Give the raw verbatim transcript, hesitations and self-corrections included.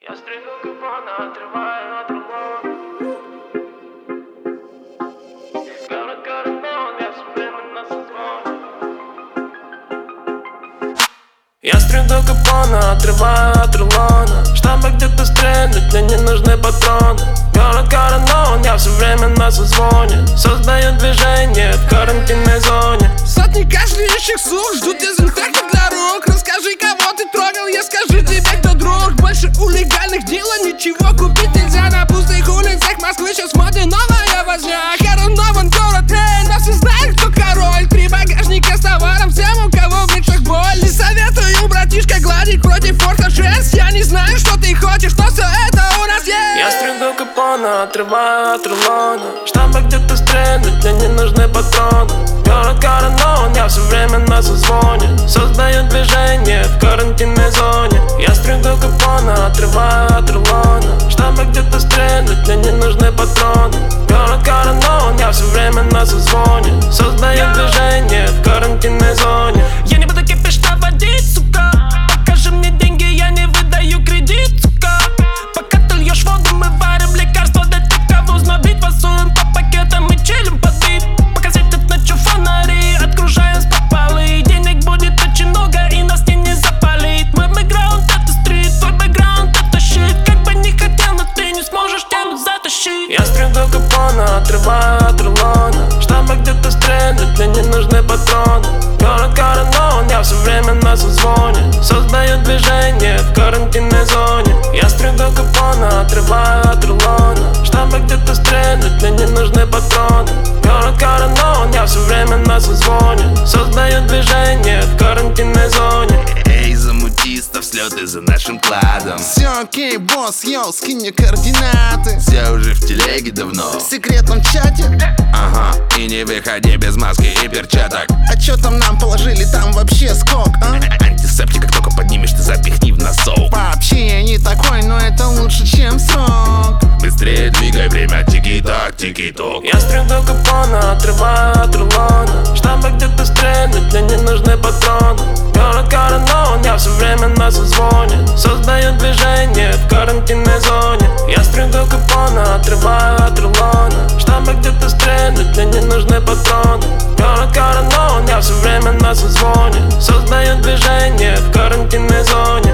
Я стрелю капона, отрываю от рулона. Город Карнон, я все время на созвоне. Я стрелю капона, отрываю от рулона. Чтобы где-то стрельнуть, мне не нужны патроны. Город Карнон, я все время на созвоне. Создаю движение в карантинной зоне. Сотни кашляющих сук ждут дезинфектор для рук. Расскажи, кого ты трогал, я скажу тебе, кто друг. Больше у легальных дела ничего купить нельзя. На пустых улицах Москвы сейчас в моде новая возня. Коронован город, эй, но все знают, кто король. Три багажника с товаром всем, у кого в мечтах боль. Не советую, братишка, гладить против Форта шесть. Я не знаю, что ты хочешь, но все это у нас есть. Я стрелю капона, отрываю от рулона. Чтобы где-то стрельнуть, мне не нужны патроны. Город Карнон, я все время на созвоне. Создаю движение в карантинной зоне. Я стрелю капона, отрываю от рулона. Чтобы где-то стрельнуть, мне не нужны патроны. Город Карнон, я все время на созвоне. Создаю движение в карантинной зоне. Я не буду кипиш наводить, сука. Покажи мне деньги, я не выдаю кредит, сука. Пока ты льешь воду, мы варим лекарства для тех, кого знобит. Фасуем по пакетам и чилим под бит. Пока светят ночью фонари, отгружаем с попалы. Денег будет очень много и нас не, не запалит. Мой бэкграунд это стрит, твой бэкграунд это щит. Как бы не хотел, но ты не сможешь тему затащить. Я стрелю капона, отрываю от рулона. Чтобы где-то стрельнуть, мне не нужны патроны. Город Карнон, я все время на созвоне. Создаю движение в карантинной зоне. Я стрелю капона, отрываю от рулона. Чтобы где-то стрельнуть, мне не нужны патроны. Город Карнон, я все время на созвоне. Создаю движение в карантинной зоне. Эй, замутистов, слеты за нашим кладом. Все окей, босс, йоу, скинь мне координаты. Все уже в телеге давно. В секретном чате. Ага, и не выходи без маски и перчаток. А чё там нам положили, там вообще скок, а? Антисептик, как только поднимешь, ты запихни в носок. Вообще я не такой, но это лучше, чем срок. Быстрее двигай, время тики-так, тики-ток. Я стрелю капона, отрываю от рулона. Чтобы где-то стрельнуть, мне не нужны патроны. Город Карнон, я все время на созвоне. Создаю движение в карантинной зоне. Я стрелю капона, отрываю от рулона. Чтобы где-то стрельнуть, мне не нужны патроны. Город Карнон, я все время на созвоне. Создаю движение в карантинной зоне.